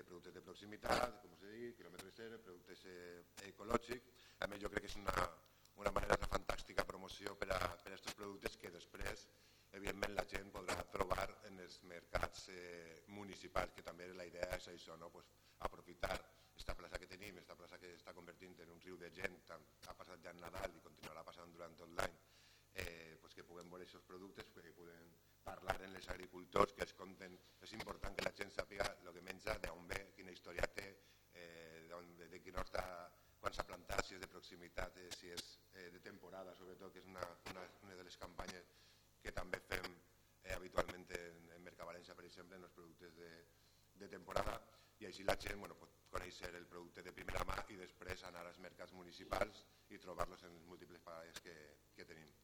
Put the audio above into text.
productes de proximitat, com us he dit, quilòmetre zero, productes ecològics. A més, jo crec que és una manera de fantàstica promoció per a aquests productes que després, evidentment, la gent podrà trobar en els mercats municipals, que també la idea és això, no? Pues, aprofitar aquesta plaça que tenim, aquesta plaça que està convertint en un riu de gent, ha passat ja en Nadal i continuarà passant durant tot l'any, pues que puguem veure aquests productes, que puguem parlar amb els agricultors, que els conten. És important que la gent sàpiga el que menja, d'on ve, quina història té, de quina horta, quan s'ha plantat, si és de proximitat, si és de temporada, sobretot, que és una de les campanyes que també fem habitualment en Mercavalència, per exemple, en els productes de temporada, i així la gent pot conèixer el producte de primera mà i després anar als mercats municipals i trobar-los en les múltiples parades que tenim.